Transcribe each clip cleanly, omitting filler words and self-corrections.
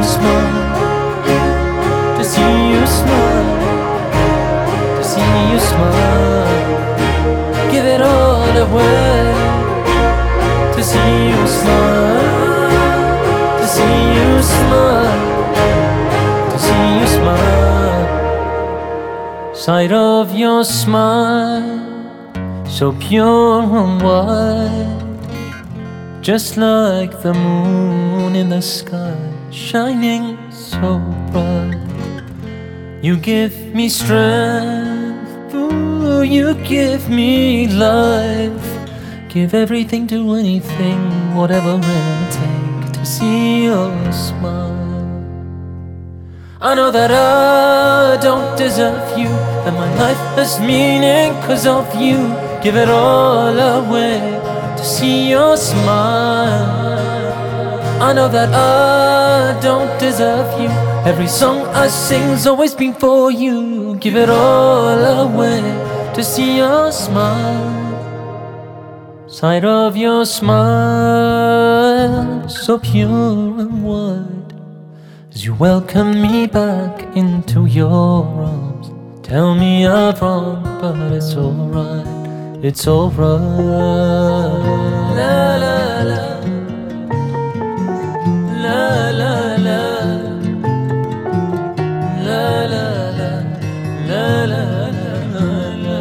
you smile, to see you smile, to see you smile. Give it all away, to see you smile, to see you smile, to see you smile. Sight of your smile, so pure and white, just like the moon in the sky, shining so bright. You give me strength, ooh, you give me life. Give everything to anything, whatever it'll take, to see your smile. I know that I don't deserve you, and my life has meaning 'cause of you. Give it all away to see your smile. I know that I don't deserve you. Every song I sing's always been for you. Give it all away to see your smile. Sight of your smile, so pure and wide, as you welcome me back into your arms. Tell me I'm wrong, but it's alright, it's alright. La la la, la la la, la la la, la la la, la.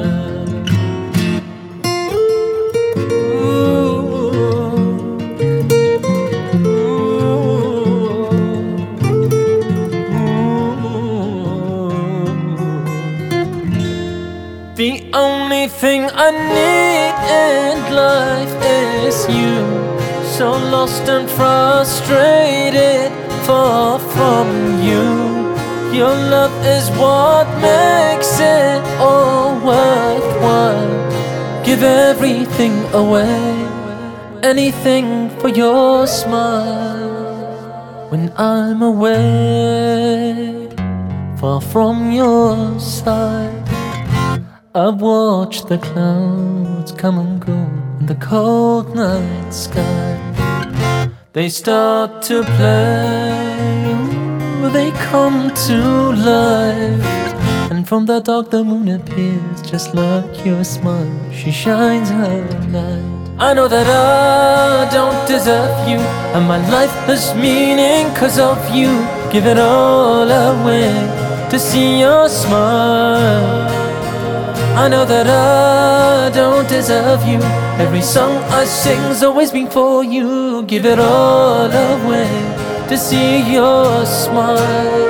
The only thing I need in life is you. So lost and frustrated, far from you. Your love is what makes it all worthwhile. Give everything away, anything for your smile. When I'm away, far from your side, I watch the clouds come and go in the cold night sky. They start to play, they come to life, and from the dark the moon appears, just like your smile, she shines her light. I know that I don't deserve you, and my life has meaning 'cause of you. Give it all away to see your smile. I know that I don't deserve you. Every song I sing's always been for you. Give it all away to see your smile,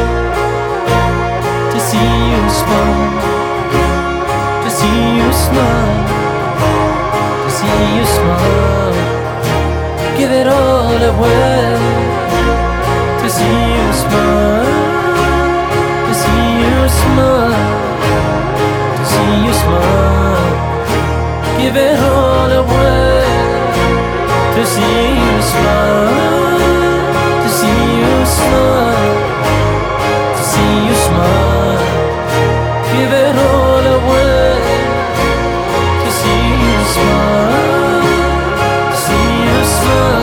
to see you smile, to see you smile, to see you smile. Give it all away to see you smile, to see you smile, to see you smile. Give it all away to see you smile, to see you smile, to see you smile. Give it all away to see you smile, to see you smile.